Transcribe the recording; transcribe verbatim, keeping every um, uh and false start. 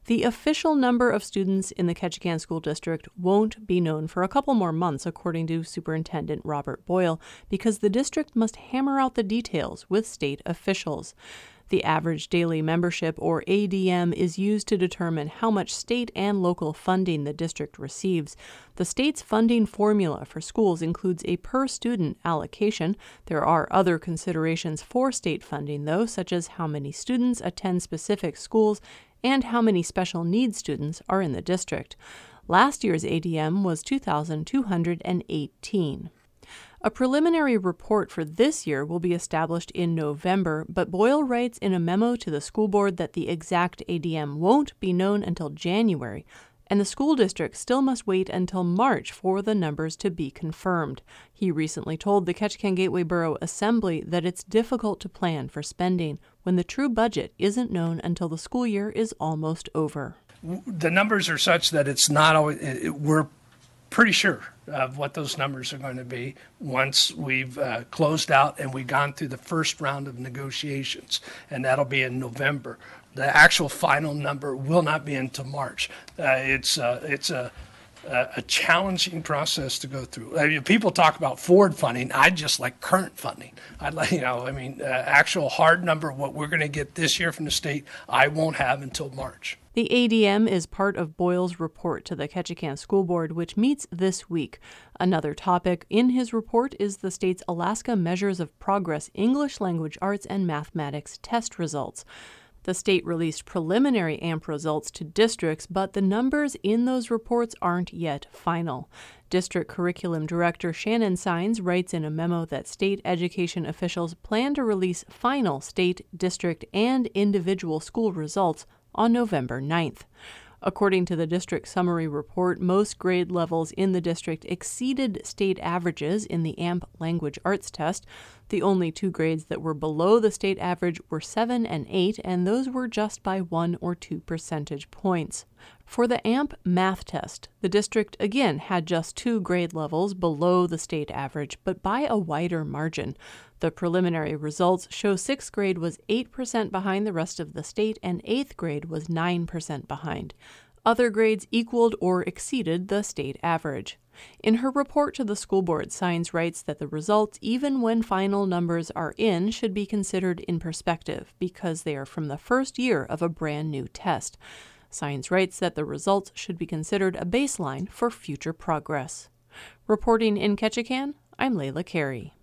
The official number of students in the Ketchikan School District won't be known for a couple more months, according to Superintendent Robert Boyle, because the district must hammer out the details with state officials. The average daily membership, or A D M, is used to determine how much state and local funding the district receives. The state's funding formula for schools includes a per-student allocation. There are other considerations for state funding, though, such as how many students attend specific schools and how many special needs students are in the district. Last year's A D M was two thousand two hundred eighteen. A preliminary report for this year will be established in November, but Boyle writes in a memo to the school board that the exact A D M won't be known until January, and the school district still must wait until March for the numbers to be confirmed. He recently told the Ketchikan Gateway Borough Assembly that it's difficult to plan for spending when the true budget isn't known until the school year is almost over. The numbers are such that it's not always, it, we're pretty sure of what those numbers are going to be once we've uh, closed out and we've gone through the first round of negotiations, and that'll be in November. The actual final number will not be until March. Uh, it's uh, it's a a challenging process to go through. I mean, people talk about forward funding. I just like current funding. I'd like, you know, I mean, uh, actual hard number, what we're going to get this year from the state, I won't have until March. The A D M is part of Boyle's report to the Ketchikan School Board, which meets this week. Another topic in his report is the state's Alaska Measures of Progress English Language Arts and Mathematics test results. The state released preliminary A M P results to districts, but the numbers in those reports aren't yet final. District Curriculum Director Shannon Sines writes in a memo that state education officials plan to release final state, district, and individual school results on November ninth. According to the district summary report, most grade levels in the district exceeded state averages in the A M P language arts test. The only two grades that were below the state average were seven and eight, and those were just by one or two percentage points. For the A M P math test, the district again had just two grade levels below the state average, but by a wider margin. The preliminary results show sixth grade was eight percent behind the rest of the state, and eighth grade was nine percent behind. Other grades equaled or exceeded the state average. In her report to the school board, Sines writes that the results, even when final numbers are in, should be considered in perspective because they are from the first year of a brand new test. Sines writes that the results should be considered a baseline for future progress. Reporting in Ketchikan, I'm Layla Carey.